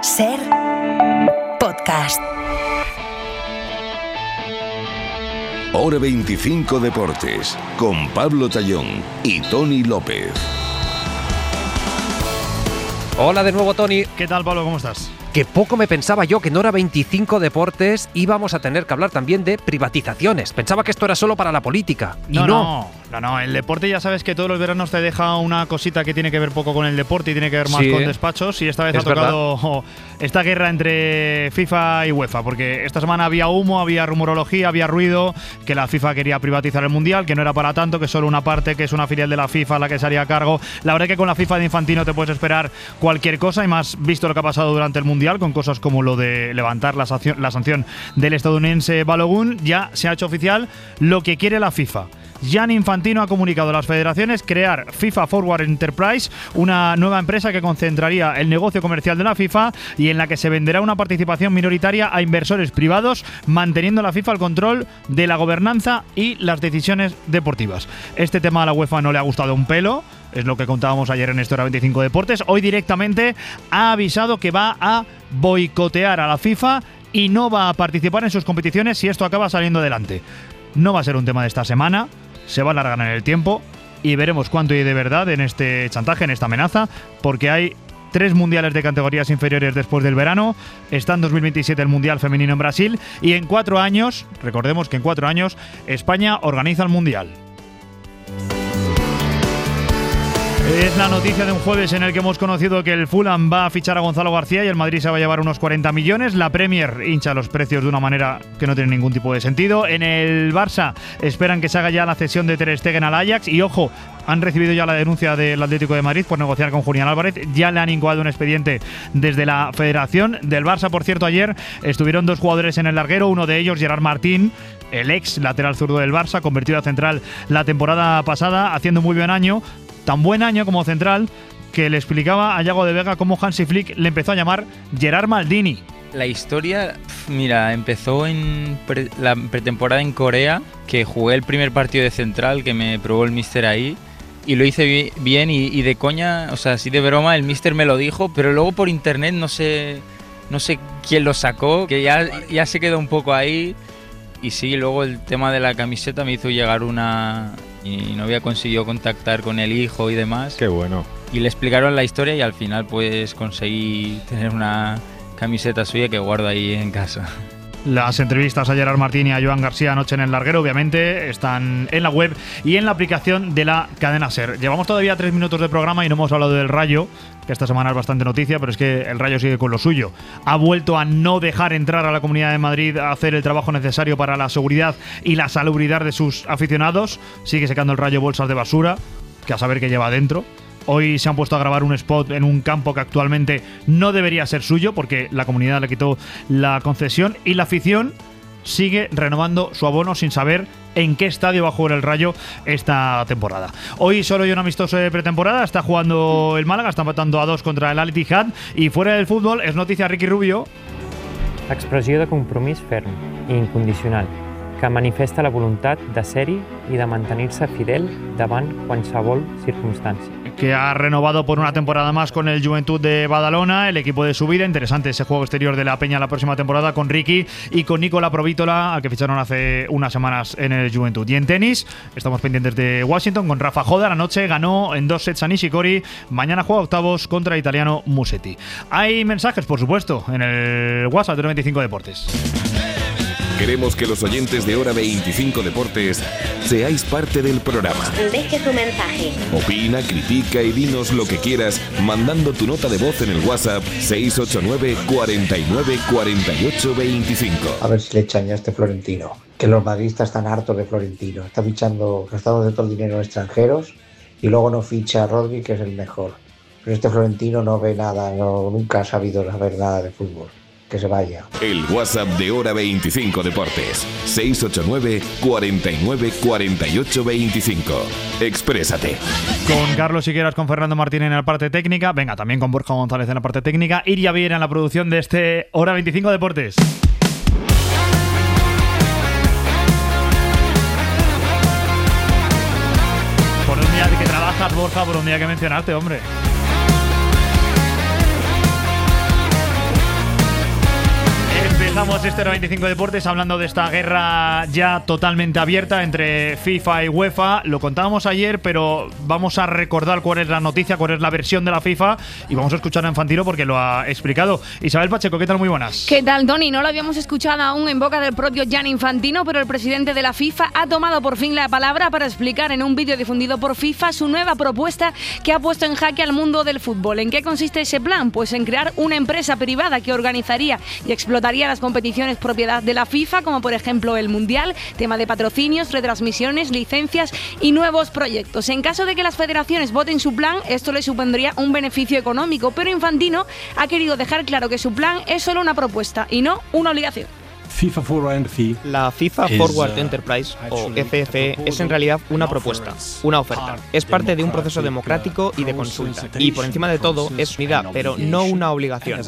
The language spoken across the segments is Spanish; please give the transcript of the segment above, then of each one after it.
Ser podcast. Hora 25 Deportes, con Pablo Tallón y Tony López. Hola de nuevo, Tony. ¿Qué tal, Pablo? ¿Cómo estás? Que poco me pensaba yo que en Hora 25 Deportes íbamos a tener que hablar también de privatizaciones. Pensaba que esto era solo para la política. No. El deporte ya sabes que todos los veranos te deja una cosita que tiene que ver poco con el deporte y tiene que ver más con despachos. Y esta vez ha tocado esta guerra entre FIFA y UEFA. Porque esta semana había humo, había rumorología, había ruido, que la FIFA quería privatizar el Mundial, que no era para tanto, que solo una parte, que es una filial de la FIFA la que se haría cargo. La verdad es que con la FIFA de Infantino te puedes esperar cualquier cosa, y más visto lo que ha pasado durante el Mundial, con cosas como lo de levantar la sanción del estadounidense Balogun. Ya se ha hecho oficial lo que quiere la FIFA. Gianni Infantino ha comunicado a las federaciones crear FIFA Forward Enterprise, una nueva empresa que concentraría el negocio comercial de la FIFA y en la que se venderá una participación minoritaria a inversores privados, manteniendo la FIFA el control de la gobernanza y las decisiones deportivas. Este tema a la UEFA no le ha gustado un pelo. Es lo que contábamos ayer en Hora 25 Deportes. Hoy directamente ha avisado que va a boicotear a la FIFA y no va a participar en sus competiciones si esto acaba saliendo adelante. No va a ser un tema de esta semana, se va a alargar en el tiempo y veremos cuánto hay de verdad en este chantaje, en esta amenaza, porque hay 3 mundiales de categorías inferiores después del verano. Está en 2027 el Mundial Femenino en Brasil y en 4 años, recordemos que en 4 años, España organiza el Mundial. Es la noticia de un jueves en el que hemos conocido que el Fulham va a fichar a Gonzalo García y el Madrid se va a llevar unos 40 millones. La Premier hincha los precios de una manera que no tiene ningún tipo de sentido. En el Barça esperan que se haga ya la cesión de Ter Stegen al Ajax. Y ojo, han recibido ya la denuncia del Atlético de Madrid por negociar con Julián Álvarez. Ya le han incoado un expediente desde la Federación del Barça. Por cierto, ayer estuvieron 2 jugadores en el larguero. Uno de ellos, Gerard Martín, el ex lateral zurdo del Barça, convertido a central la temporada pasada, haciendo muy buen año. Tan buen año como central que le explicaba a Yago de Vega cómo Hansi Flick le empezó a llamar Gerard Maldini. La historia, mira, empezó en la pretemporada en Corea, que jugué el primer partido de central, que me probó el míster ahí, y lo hice bien y de coña, o sea, así de broma, el míster me lo dijo, pero luego por internet no sé quién lo sacó, que ya se quedó un poco ahí. Y sí, luego el tema de la camiseta me hizo llegar una... y no había conseguido contactar con el hijo y demás. Qué bueno. Y le explicaron la historia y al final pues conseguí tener una camiseta suya que guardo ahí en casa. Las entrevistas a Gerard Martín y a Joan García anoche en el larguero, obviamente, están en la web y en la aplicación de la cadena SER. Llevamos todavía 3 minutos de programa y no hemos hablado del Rayo, que esta semana es bastante noticia, pero es que el Rayo sigue con lo suyo. Ha vuelto a no dejar entrar a la Comunidad de Madrid a hacer el trabajo necesario para la seguridad y la salubridad de sus aficionados. Sigue secando el Rayo bolsas de basura, que a saber qué lleva adentro. Hoy se han puesto a grabar un spot en un campo que actualmente no debería ser suyo porque la comunidad le quitó la concesión y la afición sigue renovando su abono sin saber en qué estadio va a jugar el Rayo esta temporada. Hoy solo hay un amistoso de pretemporada, está jugando el Málaga, está empatando a 2 contra el Al-Ittihad y fuera del fútbol es noticia Ricky Rubio. Expressió de compromís ferm i incondicional que manifesta la voluntat de ser-hi i de mantenir-se fidel davant qualsevol circumstància. Que ha renovado por una temporada más con el Juventud de Badalona, el equipo de su vida. Interesante ese juego exterior de la Peña la próxima temporada con Ricky y con Nicola Provítola, al que ficharon hace unas semanas en el Juventud. Y en tenis, estamos pendientes de Washington con Rafa Joda. Anoche ganó en 2 sets a Nishikori. Mañana juega octavos contra el italiano Musetti. Hay mensajes, por supuesto, en el WhatsApp de 25 Deportes. Queremos que los oyentes de Hora 25 Deportes seáis parte del programa. Deje su mensaje. Opina, critica y dinos lo que quieras mandando tu nota de voz en el WhatsApp 689 49 48 25. A ver si le echan ya a este Florentino. Que los madridistas están hartos de Florentino. Está fichando, gastando todo el dinero en extranjeros y luego no ficha a Rodri, que es el mejor. Pero este Florentino no ve nada, nunca ha sabido saber nada de fútbol. Que se vaya. El WhatsApp de Hora 25 Deportes 689 49 48 25. Exprésate. Con Carlos Siqueiras, con Fernando Martín en la parte técnica. Venga, también con Borja González en la parte técnica. Iria Viera en la producción de este Hora 25 Deportes. Por un día que trabajas, Borja, por un día que mencionaste, hombre. Comenzamos este 95 Deportes hablando de esta guerra ya totalmente abierta entre FIFA y UEFA. Lo contábamos ayer, pero vamos a recordar cuál es la noticia, cuál es la versión de la FIFA y vamos a escuchar a Infantino porque lo ha explicado. Isabel Pacheco, ¿qué tal? Muy buenas. ¿Qué tal, Tony? No lo habíamos escuchado aún en boca del propio Gianni Infantino, pero el presidente de la FIFA ha tomado por fin la palabra para explicar en un vídeo difundido por FIFA su nueva propuesta que ha puesto en jaque al mundo del fútbol. ¿En qué consiste ese plan? Pues en crear una empresa privada que organizaría y explotaría las competiciones propiedad de la FIFA, como por ejemplo el Mundial, tema de patrocinios, retransmisiones, licencias y nuevos proyectos. En caso de que las federaciones voten su plan, esto le supondría un beneficio económico, pero Infantino ha querido dejar claro que su plan es solo una propuesta y no una obligación. La FIFA Forward Enterprise, o FFE, es en realidad una propuesta, una oferta. Es parte de un proceso democrático y de consulta. Y por encima de todo, es unidad, pero no una obligación.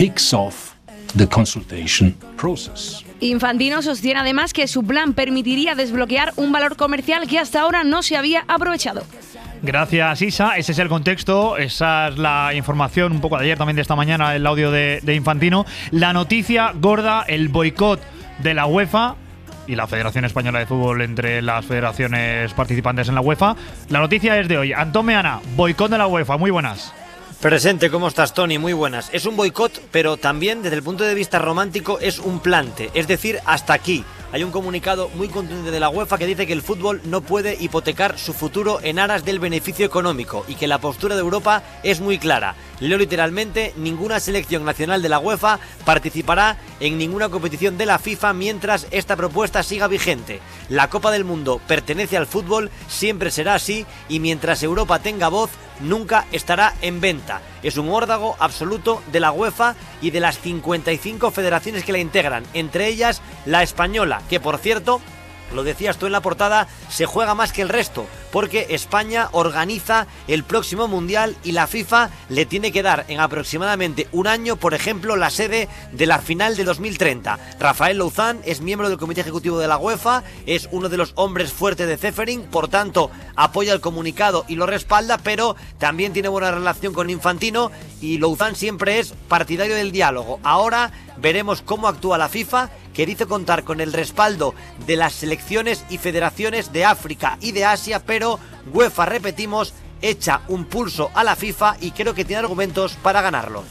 Infantino sostiene además que su plan permitiría desbloquear un valor comercial que hasta ahora no se había aprovechado. Gracias, Isa. Ese es el contexto, esa es la información un poco de ayer, también de esta mañana, el audio de Infantino. La noticia gorda, el boicot de la UEFA y la Federación Española de Fútbol entre las federaciones participantes en la UEFA. La noticia es de hoy. Antón Meana, boicot de la UEFA. Muy buenas. Presente, ¿cómo estás, Tony? Muy buenas. Es un boicot, pero también desde el punto de vista romántico es un plante, es decir, hasta aquí. Hay un comunicado muy contundente de la UEFA que dice que el fútbol no puede hipotecar su futuro en aras del beneficio económico y que la postura de Europa es muy clara. Leo literalmente: ninguna selección nacional de la UEFA participará en ninguna competición de la FIFA mientras esta propuesta siga vigente. La Copa del Mundo pertenece al fútbol, siempre será así, y mientras Europa tenga voz, nunca estará en venta. Es un órdago absoluto de la UEFA y de las 55 federaciones que la integran, entre ellas la española, que por cierto, lo decías tú en la portada, se juega más que el resto, porque España organiza el próximo Mundial y la FIFA le tiene que dar en aproximadamente un año, por ejemplo, la sede de la final de 2030. Rafael Louzán es miembro del comité ejecutivo de la UEFA, es uno de los hombres fuertes de Ceferin, por tanto apoya el comunicado y lo respalda, pero también tiene buena relación con Infantino y Louzán siempre es partidario del diálogo. Ahora veremos cómo actúa la FIFA, que dice contar con el respaldo de las selecciones y federaciones de África y de Asia, pero UEFA, repetimos, echa un pulso a la FIFA y creo que tiene argumentos para ganarlo.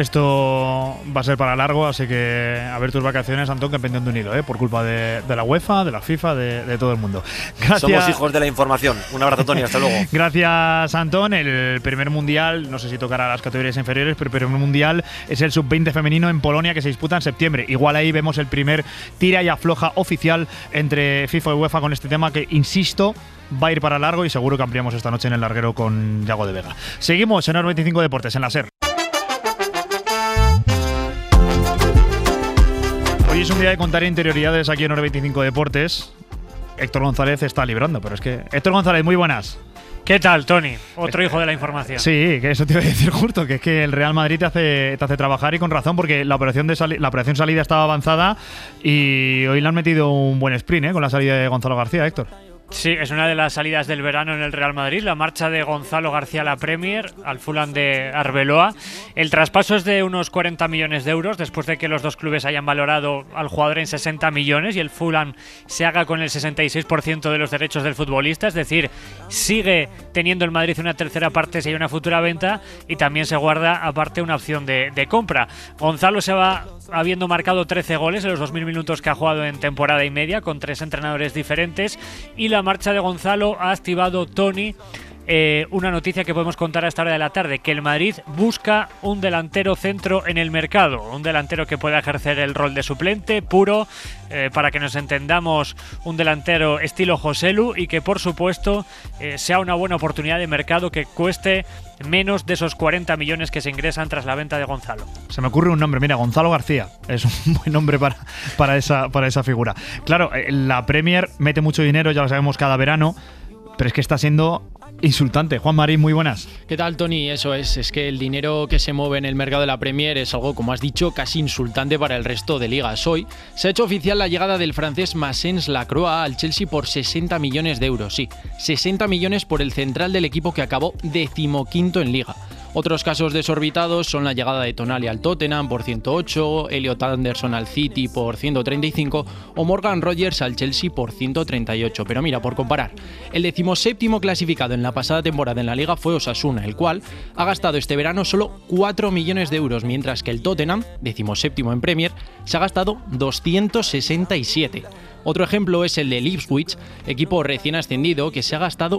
Esto va a ser para largo, así que a ver tus vacaciones, Antón, que pendiente un hilo, por culpa de la UEFA, de la FIFA, de todo el mundo. Gracias. Somos hijos de la información. Un abrazo, Tony, hasta luego. Gracias, Antón. El primer mundial, no sé si tocará las categorías inferiores, pero el primer mundial es el sub-20 femenino en Polonia, que se disputa en septiembre. Igual ahí vemos el primer tira y afloja oficial entre FIFA y UEFA con este tema que, insisto, va a ir para largo y seguro que ampliamos esta noche en el larguero con Yago de Vega. Seguimos en 95 Deportes, en la SER. Hoy es un día de contar interioridades aquí en 95 Deportes. Héctor González está librando, pero es que… Héctor González, muy buenas. ¿Qué tal, Tony? Otro hijo de la información. Sí, que eso te iba a decir justo, que es que el Real Madrid te hace trabajar y con razón, porque la operación salida estaba avanzada y hoy le han metido un buen sprint con la salida de Gonzalo García, Héctor. Sí, es una de las salidas del verano en el Real Madrid, la marcha de Gonzalo García a la Premier, al Fulham de Arbeloa. El traspaso es de unos 40 millones de euros, después de que los dos clubes hayan valorado al jugador en 60 millones y el Fulham se haga con el 66% de los derechos del futbolista, es decir, sigue teniendo el Madrid una tercera parte si hay una futura venta y también se guarda aparte una opción de compra. Gonzalo se va habiendo marcado 13 goles en los 2.000 minutos que ha jugado en temporada y media con 3 entrenadores diferentes, y la marcha de Gonzalo ha activado, Tony, una noticia que podemos contar a esta hora de la tarde, que el Madrid busca un delantero centro en el mercado, un delantero que pueda ejercer el rol de suplente puro, para que nos entendamos, un delantero estilo Joselu y que por supuesto sea una buena oportunidad de mercado que cueste menos de esos 40 millones que se ingresan tras la venta de Gonzalo. Se me ocurre un nombre, mira, Gonzalo García es un buen nombre para esa figura. Claro, la Premier mete mucho dinero, ya lo sabemos, cada verano, pero es que está siendo insultante. Juan Marín, muy buenas. ¿Qué tal, Tony? Eso es que el dinero que se mueve en el mercado de la Premier es algo, como has dicho, casi insultante para el resto de ligas. Hoy se ha hecho oficial la llegada del francés Massens Lacroix al Chelsea por 60 millones de euros. Sí, 60 millones por el central del equipo que acabó 15º en liga. Otros casos desorbitados son la llegada de Tonali al Tottenham por 108, Elliot Anderson al City por 135 o Morgan Rogers al Chelsea por 138. Pero mira, por comparar, el 17º clasificado en la pasada temporada en la Liga fue Osasuna, el cual ha gastado este verano solo 4 millones de euros, mientras que el Tottenham, 17º en Premier, se ha gastado 267. Otro ejemplo es el del Ipswich, equipo recién ascendido que se ha gastado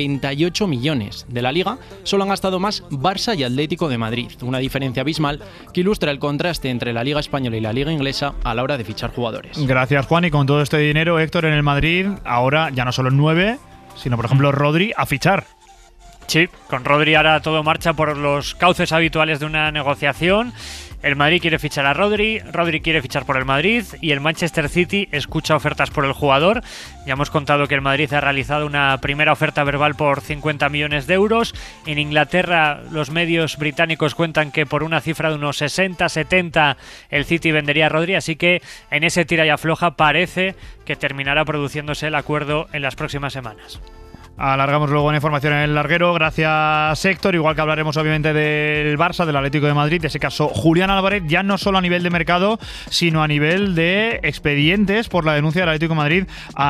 98 millones. De la Liga solo han gastado más Barça y Atlético de Madrid, una diferencia abismal que ilustra el contraste entre la Liga Española y la Liga Inglesa a la hora de fichar jugadores. Gracias, Juan. Y con todo este dinero, Héctor, en el Madrid, ahora ya no solo el 9, sino por ejemplo Rodri a fichar. Sí, con Rodri ahora todo marcha por los cauces habituales de una negociación. El Madrid quiere fichar a Rodri, Rodri quiere fichar por el Madrid y el Manchester City escucha ofertas por el jugador. Ya hemos contado que el Madrid ha realizado una primera oferta verbal por 50 millones de euros. En Inglaterra los medios británicos cuentan que por una cifra de unos 60-70 el City vendería a Rodri, así que en ese tira y afloja parece que terminará produciéndose el acuerdo en las próximas semanas. Alargamos luego una información en el larguero. Gracias, Héctor. Igual que hablaremos obviamente del Barça, del Atlético de Madrid, de ese caso Julián Álvarez, ya no solo a nivel de mercado, sino a nivel de expedientes por la denuncia del Atlético de Madrid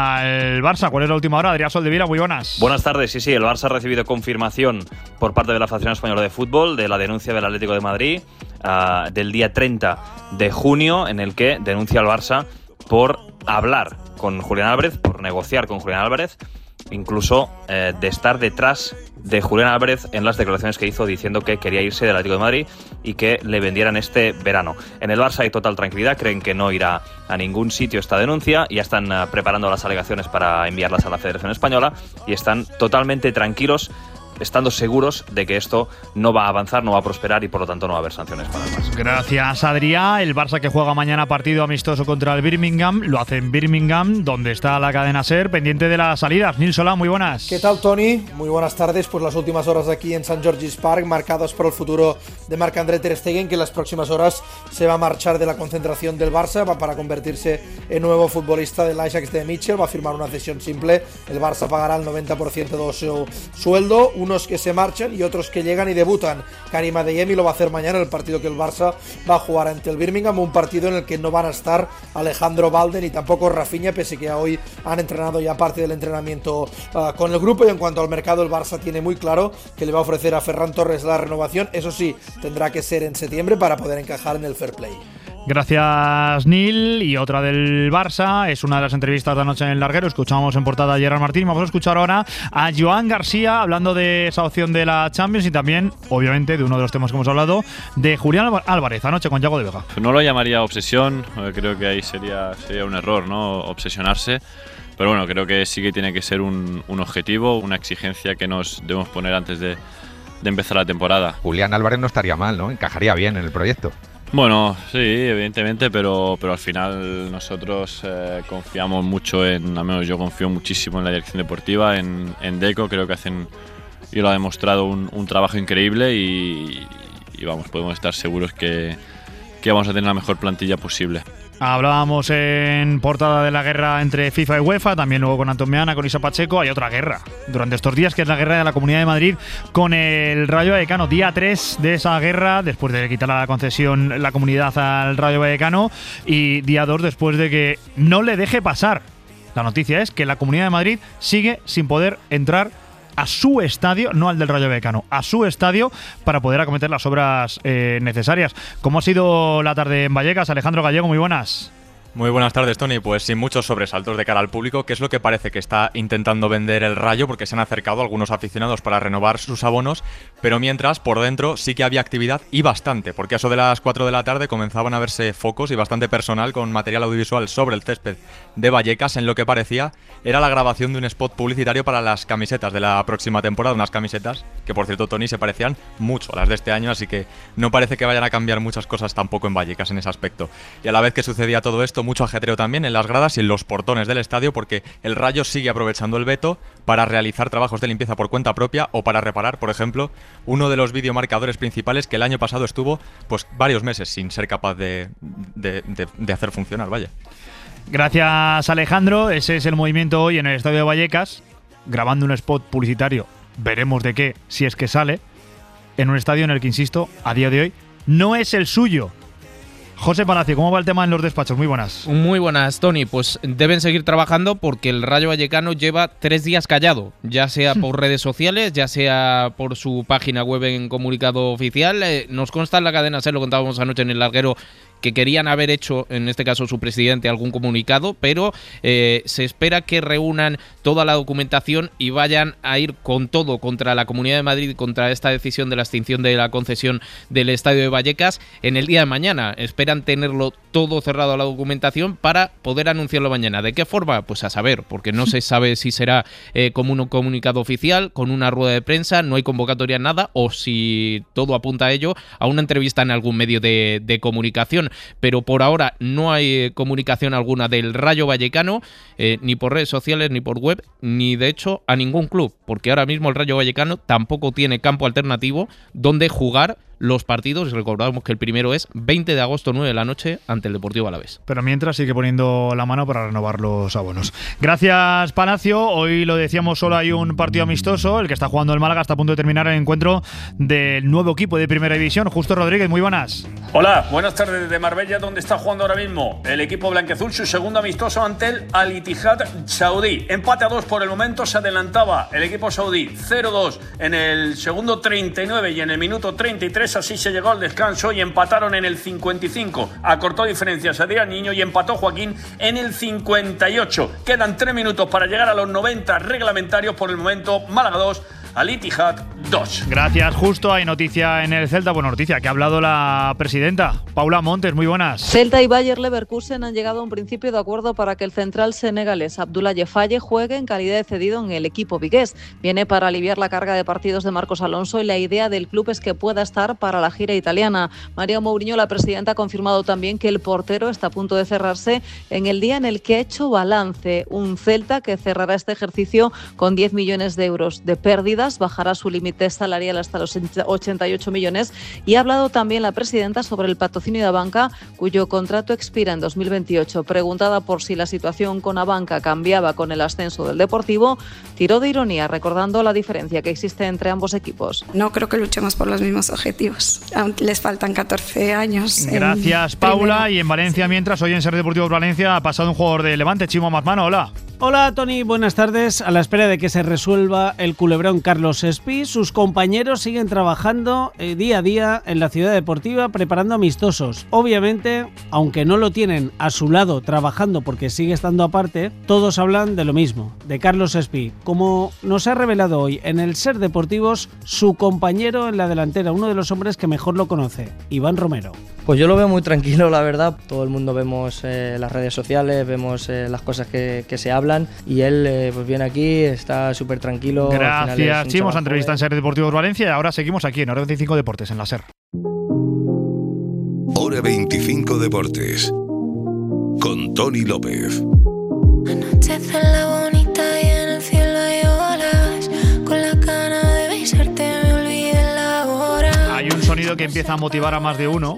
al Barça. ¿Cuál es la última hora? Adrián Soldevila, muy buenas. Buenas tardes. Sí, el Barça ha recibido confirmación por parte de la Federación Española de Fútbol de la denuncia del Atlético de Madrid del día 30 de junio, en el que denuncia al Barça por hablar con Julián Álvarez, por negociar con Julián Álvarez, incluso de estar detrás de Julián Álvarez en las declaraciones que hizo diciendo que quería irse del Atlético de Madrid y que le vendieran este verano. En el Barça hay total tranquilidad, creen que no irá a ningún sitio esta denuncia, ya están preparando las alegaciones para enviarlas a la Federación Española y están totalmente tranquilos, estando seguros de que esto no va a avanzar, no va a prosperar y por lo tanto no va a haber sanciones para el Barça. Gracias, Adrián. El Barça que juega mañana partido amistoso contra el Birmingham, lo hace en Birmingham, donde está la cadena SER, pendiente de las salidas. Nil Solá, muy buenas. ¿Qué tal, Tony? Muy buenas tardes. Pues las últimas horas aquí en St. George's Park, marcadas por el futuro de Marc-André ter Stegen, que en las próximas horas se va a marchar de la concentración del Barça, va para convertirse en nuevo futbolista del Ajax de Mitchell, va a firmar una cesión simple. El Barça pagará el 90% de su sueldo, unos que se marchan y otros que llegan y debutan. Karim Adeyemi lo va a hacer mañana en el partido que el Barça va a jugar ante el Birmingham, un partido en el que no van a estar Alejandro Balde ni tampoco Rafinha, pese que hoy han entrenado ya parte del entrenamiento con el grupo. Y en cuanto al mercado, el Barça tiene muy claro que le va a ofrecer a Ferran Torres la renovación, eso sí, tendrá que ser en septiembre para poder encajar en el fair play. Gracias, Nil. Y otra del Barça, es una de las entrevistas de anoche en el larguero. Escuchamos en portada a Gerard Martín. Vamos a escuchar ahora a Joan García hablando de esa opción de la Champions y también, obviamente, de uno de los temas que hemos hablado, de Julián Álvarez anoche con Yago de Vega. No lo llamaría obsesión, creo que ahí sería un error, ¿no? Obsesionarse. Pero bueno, creo que sí que tiene que ser un objetivo, una exigencia que nos debemos poner antes de empezar la temporada. Julián Álvarez no estaría mal, ¿no? Encajaría bien en el proyecto. Bueno, sí, evidentemente, pero al final nosotros confiamos mucho al menos yo confío muchísimo en la dirección deportiva, en Deco, creo que hacen, y lo ha demostrado, un trabajo increíble y vamos, podemos estar seguros que vamos a tener la mejor plantilla posible. Hablábamos en portada de la guerra entre FIFA y UEFA, también luego con Antón Meana, con Isa Pacheco. Hay otra guerra durante estos días, que es la guerra de la Comunidad de Madrid con el Rayo Vallecano. Día 3 de esa guerra, después de quitar la concesión la comunidad al Rayo Vallecano, y día 2 después de que no le deje pasar. La noticia es que la Comunidad de Madrid sigue sin poder entrar a su estadio, no al del Rayo Vallecano, a su estadio para poder acometer las obras necesarias. ¿Cómo ha sido la tarde en Vallecas? Alejandro Gallego, muy buenas. Muy buenas tardes, Tony. Pues sin muchos sobresaltos de cara al público, que es lo que parece que está intentando vender el Rayo, porque se han acercado algunos aficionados para renovar sus abonos, pero mientras, por dentro, sí que había actividad y bastante, porque a eso de las 4 de la tarde comenzaban a verse focos y bastante personal con material audiovisual sobre el césped de Vallecas, en lo que parecía era la grabación de un spot publicitario para las camisetas de la próxima temporada, unas camisetas que, por cierto, Tony, se parecían mucho a las de este año, así que no parece que vayan a cambiar muchas cosas tampoco en Vallecas en ese aspecto. Y a la vez que sucedía todo esto, mucho ajetreo también en las gradas y en los portones del estadio, porque el Rayo sigue aprovechando el veto para realizar trabajos de limpieza por cuenta propia o para reparar, por ejemplo, uno de los videomarcadores principales que el año pasado estuvo pues varios meses sin ser capaz de hacer funcionar, vaya. Gracias, Alejandro. Ese es el movimiento hoy en el estadio de Vallecas, grabando un spot publicitario, veremos de qué, si es que sale, en un estadio en el que, insisto, a día de hoy no es el suyo. José Palacio, ¿cómo va el tema en los despachos? Muy buenas. Muy buenas, Tony. Pues deben seguir trabajando porque el Rayo Vallecano lleva 3 días callado, ya sea por redes sociales, ya sea por su página web en comunicado oficial. Nos consta en la cadena SER, lo contábamos anoche en el larguero, que querían haber hecho, en este caso su presidente, algún comunicado, pero se espera que reúnan toda la documentación y vayan a ir con todo contra la Comunidad de Madrid, contra esta decisión de la extinción de la concesión del Estadio de Vallecas en el día de mañana. Esperan tenerlo todo cerrado a la documentación para poder anunciarlo mañana. ¿De qué forma? Pues a saber, porque no se sabe si será como un comunicado oficial, con una rueda de prensa, no hay convocatoria, nada, o si todo apunta a ello, a una entrevista en algún medio de comunicación. Pero por ahora no hay comunicación alguna del Rayo Vallecano, ni por redes sociales, ni por web, ni de hecho a ningún club, porque ahora mismo el Rayo Vallecano tampoco tiene campo alternativo donde jugar los partidos, y recordamos que el primero es 20 de agosto, 9 de la noche, ante el Deportivo Alavés. Pero mientras sigue poniendo la mano para renovar los abonos. Gracias, Palacio. Hoy lo decíamos, solo hay un partido amistoso, el que está jugando el Málaga. Está a punto de terminar el encuentro del nuevo equipo de Primera División. Justo Rodríguez, muy buenas. Hola, buenas tardes desde Marbella, donde está jugando ahora mismo el equipo blanquiazul, su segundo amistoso ante el Al-Ittihad saudí. Empate a 2 por el momento, se adelantaba el equipo saudí 0-2 en el segundo 39 y en el minuto 33. Así se llegó al descanso y empataron en el 55. Acortó diferencias Adrián Niño y empató Joaquín en el 58. Quedan 3 minutos para llegar a los 90 reglamentarios. Por el momento, Málaga 2, Al-Ittihad 2. Gracias, Justo. Hay noticia en el Celta. Buena noticia, que ha hablado la presidenta. Paula Montes, muy buenas. Celta y Bayer Leverkusen han llegado a un principio de acuerdo para que el central senegalés Abdoulaye Faye juegue en calidad de cedido en el equipo vigués. Viene para aliviar la carga de partidos de Marcos Alonso y la idea del club es que pueda estar para la gira italiana. María Mourinho, la presidenta, ha confirmado también que el portero está a punto de cerrarse en el día en el que ha hecho balance. Un Celta que cerrará este ejercicio con 10 millones de euros de pérdidas, bajará su límite salarial hasta los 88 millones y ha hablado también la presidenta sobre el patrocinio de Abanca, cuyo contrato expira en 2028. Preguntada por si la situación con Abanca cambiaba con el ascenso del Deportivo, tiró de ironía recordando la diferencia que existe entre ambos equipos. No creo que luchemos por los mismos objetivos. Aún les faltan 14 años. Gracias, Paula. Y en Valencia, mientras, hoy en Ser Deportivo Valencia ha pasado un jugador de Levante, Chimo Mazmano. Hola. Hola, Tony. Buenas tardes. A la espera de que se resuelva el culebrón Carlos Espí, sus compañeros siguen trabajando día a día en la ciudad deportiva preparando amistosos. Obviamente, aunque no lo tienen a su lado trabajando porque sigue estando aparte, todos hablan de lo mismo, de Carlos Espí. Como nos ha revelado hoy en el Ser Deportivos, su compañero en la delantera, uno de los hombres que mejor lo conoce, Iván Romero. Pues yo lo veo muy tranquilo, la verdad. Todo el mundo vemos las redes sociales, vemos las cosas que se hablan y él pues viene aquí, está súper tranquilo. Gracias, Chimo. Entrevista en Ser Deportivos Valencia y ahora seguimos aquí en Hora 25 Deportes, en la SER. Hora 25 Deportes con Tony López. Anochece en la bonita y en el cielo hay olas. Con la gana de besarte me olvidé la hora. Hay un sonido que empieza a motivar a más de uno.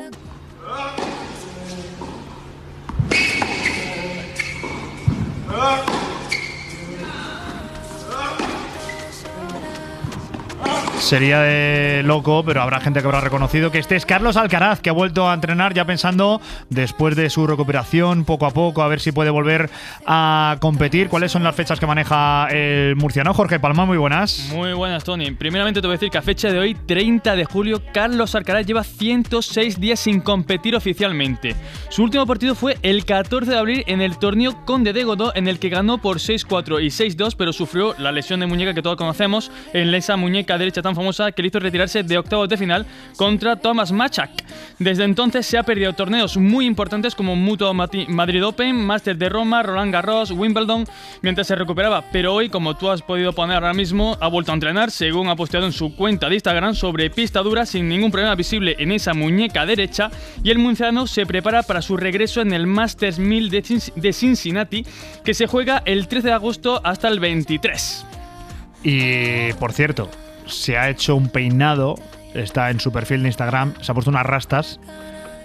Sería de loco, pero habrá gente que habrá reconocido que este es Carlos Alcaraz, que ha vuelto a entrenar ya pensando, después de su recuperación, poco a poco, a ver si puede volver a competir. ¿Cuáles son las fechas que maneja el murciano? Jorge Palma, muy buenas. Muy buenas, Tony. Primeramente te voy a decir que a fecha de hoy, 30 de julio, Carlos Alcaraz lleva 106 días sin competir oficialmente. Su último partido fue el 14 de abril en el torneo Conde de Godó, en el que ganó por 6-4 y 6-2, pero sufrió la lesión de muñeca que todos conocemos, en esa muñeca derecha tan famosa que le hizo retirarse de octavos de final contra Thomas Machak. Desde entonces se ha perdido torneos muy importantes como Mutua Madrid Open, Masters de Roma, Roland Garros, Wimbledon, mientras se recuperaba. Pero hoy, como tú has podido poner ahora mismo, ha vuelto a entrenar, según ha posteado en su cuenta de Instagram, sobre pista dura, sin ningún problema visible en esa muñeca derecha, y el murciano se prepara para su regreso en el Masters 1000 de Cincinnati, que se juega el 13 de agosto hasta el 23. Y, por cierto, se ha hecho un peinado, está en su perfil de Instagram, se ha puesto unas rastas,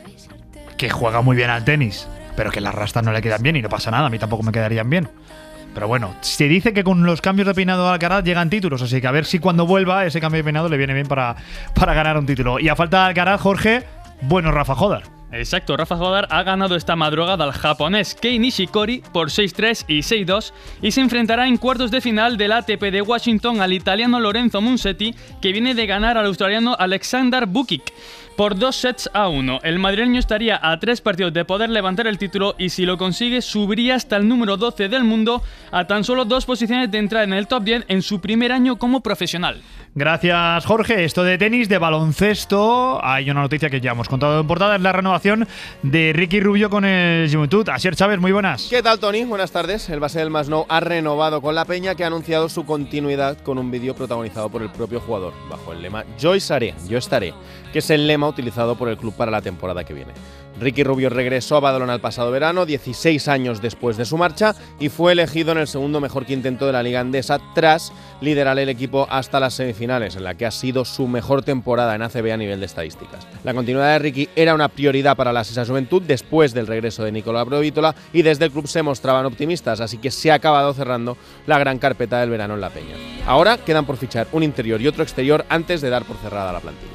que juega muy bien al tenis, pero que las rastas no le quedan bien y no pasa nada, a mí tampoco me quedarían bien. Pero bueno, se dice que con los cambios de peinado de Alcaraz llegan títulos, así que a ver si cuando vuelva ese cambio de peinado le viene bien para ganar un título. Y a falta de Alcaraz, Jorge, bueno, Rafa Jodar. Exacto, Rafa Jodar ha ganado esta madrugada al japonés Kei Nishikori por 6-3 y 6-2 y se enfrentará en cuartos de final del ATP de Washington al italiano Lorenzo Musetti, que viene de ganar al australiano Alexander Bukik por 2-1. El madrileño estaría a 3 partidos de poder levantar el título y si lo consigue subiría hasta el número 12 del mundo, a tan solo 2 posiciones de entrar en el top 10 en su primer año como profesional. Gracias, Jorge. Esto de tenis, de baloncesto, hay una noticia que ya hemos contado en portada, es la renovación de Ricky Rubio con el Juventud. Asier Chávez, muy buenas. ¿Qué tal, Tony? Buenas tardes. El base del Masnou ha renovado con la Peña, que ha anunciado su continuidad con un vídeo protagonizado por el propio jugador, bajo el lema Yo estaré, que es el lema utilizado por el club para la temporada que viene. Ricky Rubio regresó a Badalona el pasado verano, 16 años después de su marcha, y fue elegido en el segundo mejor quinteto de la Liga Endesa tras liderar el equipo hasta las semifinales, en la que ha sido su mejor temporada en ACB a nivel de estadísticas. La continuidad de Ricky era una prioridad para la Sisa Juventud después del regreso de Nicolás Provítola, y desde el club se mostraban optimistas, así que se ha acabado cerrando la gran carpeta del verano en la Peña. Ahora quedan por fichar un interior y otro exterior antes de dar por cerrada la plantilla.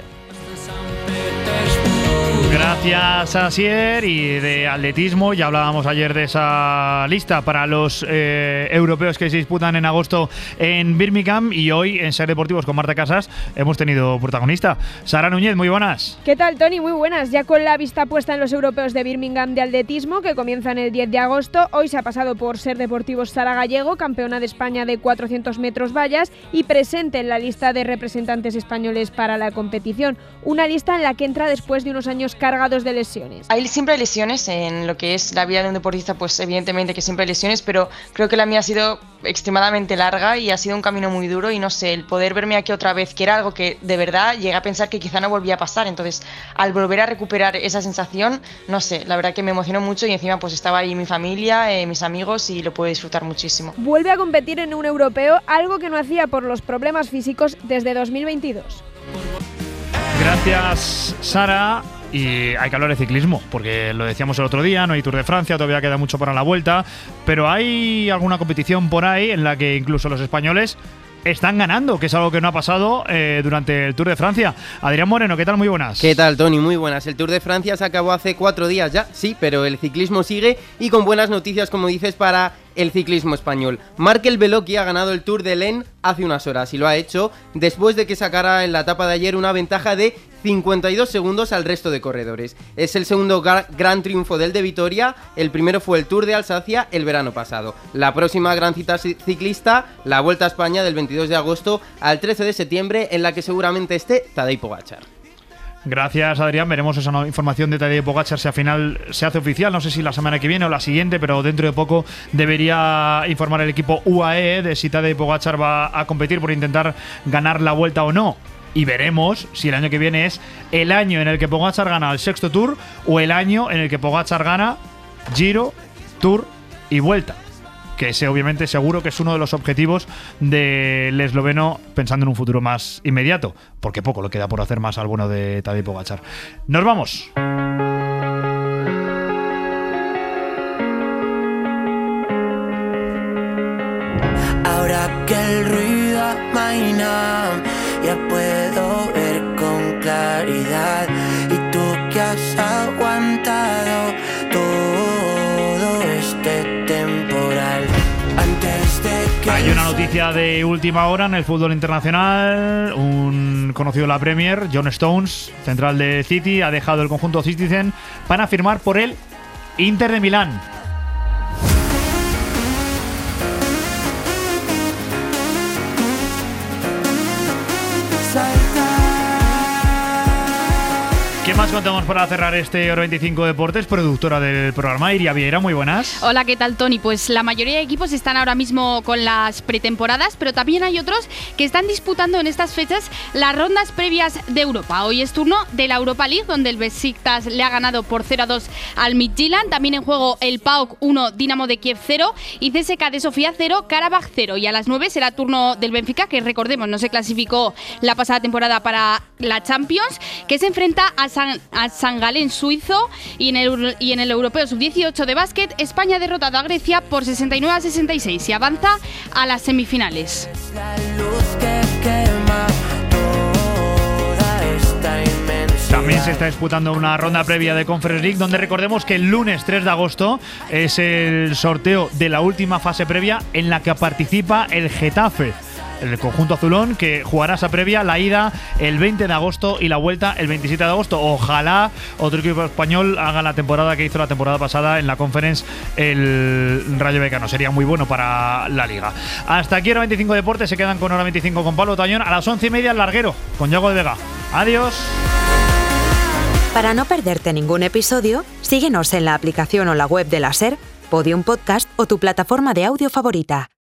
Gracias, Asier. Y de atletismo, ya hablábamos ayer de esa lista para los europeos que se disputan en agosto en Birmingham, y hoy en Ser Deportivos con Marta Casas hemos tenido protagonista. Sara Núñez, muy buenas. ¿Qué tal, Tony? Muy buenas. Ya con la vista puesta en los europeos de Birmingham de atletismo, que comienzan el 10 de agosto, hoy se ha pasado por Ser Deportivos Sara Gallego, campeona de España de 400 metros vallas y presente en la lista de representantes españoles para la competición. Una lista en la que entra después de unos años cargados de lesiones. Siempre hay lesiones en lo que es la vida de un deportista, pues evidentemente que siempre hay lesiones, pero creo que la mía ha sido extremadamente larga y ha sido un camino muy duro, y no sé, el poder verme aquí otra vez, que era algo que de verdad llegué a pensar que quizá no volvía a pasar, entonces al volver a recuperar esa sensación, no sé, la verdad que me emocionó mucho, y encima pues estaba ahí mi familia, mis amigos, y lo pude disfrutar muchísimo. Vuelve a competir en un europeo, algo que no hacía por los problemas físicos desde 2022. Gracias, Sara. Y hay que hablar de ciclismo, porque lo decíamos el otro día, no hay Tour de Francia, todavía queda mucho para la vuelta, pero hay alguna competición por ahí en la que incluso los españoles están ganando, que es algo que no ha pasado durante el Tour de Francia. Adrián Moreno, ¿qué tal? Muy buenas. ¿Qué tal, Tony? Muy buenas. El Tour de Francia se acabó hace 4 días ya, sí, pero el ciclismo sigue, y con buenas noticias, como dices, para el ciclismo español. Markel Beloki ha ganado el Tour de l'Ain hace unas horas, y lo ha hecho después de que sacara en la etapa de ayer una ventaja de 52 segundos al resto de corredores. Es el segundo gran triunfo del de Vitoria, el primero fue el Tour de Alsacia el verano pasado. La próxima gran cita ciclista, la Vuelta a España del 22 de agosto al 13 de septiembre, en la que seguramente esté Tadej Pogačar. Gracias, Adrián. Veremos esa información de Tadej Pogačar si al final se hace oficial. No sé si la semana que viene o la siguiente, pero dentro de poco debería informar el equipo UAE de si Tadej Pogačar va a competir por intentar ganar la Vuelta o no. Y veremos si el año que viene es el año en el que Pogačar gana el sexto Tour o el año en el que Pogačar gana Giro, Tour y Vuelta. Que ese obviamente seguro que es uno de los objetivos del esloveno, pensando en un futuro más inmediato, porque poco le queda por hacer más al bueno de Tadej Pogačar. ¡Nos vamos! Ahora que el ruido amaina, ya puedo ver con claridad. Y tú que has aguantado todo este temporal. Antes de que hay una noticia de última hora en el fútbol internacional. Un conocido de la Premier, John Stones, central de City, ha dejado el conjunto Citizen para firmar por el Inter de Milán. ¿Qué más contamos para cerrar este Hora 25 Deportes? Productora del programa, Iria Vieira, muy buenas. Hola, ¿qué tal, Tony? Pues la mayoría de equipos están ahora mismo con las pretemporadas, pero también hay otros que están disputando en estas fechas las rondas previas de Europa. Hoy es turno de la Europa League, donde el Besiktas le ha ganado por 0-2 al Midtjylland. También en juego el PAOK 1, Dinamo de Kiev 0 y CSKA de Sofía 0, Karabaj 0. Y a las 9 será turno del Benfica, que recordemos no se clasificó la pasada temporada para la Champions, que se enfrenta a San Galén suizo y en el Europeo Sub-18 de básquet, España ha derrotado a Grecia por 69-66 y avanza a las semifinales. También se está disputando una ronda previa de Conference League, donde recordemos que el lunes 3 de agosto es el sorteo de la última fase previa en la que participa el Getafe, el conjunto azulón, que jugará esa previa, la ida el 20 de agosto y la vuelta el 27 de agosto. Ojalá otro equipo español haga la temporada que hizo la temporada pasada en la Conference el Rayo Vallecano. Sería muy bueno para la Liga. Hasta aquí Hora 25 Deportes. Se quedan con Hora 25 con Pablo Tañón. A las 11:30 el Larguero con Yago de Vega. Adiós. Para no perderte ningún episodio, síguenos en la aplicación o la web de la SER, Podium Podcast o tu plataforma de audio favorita.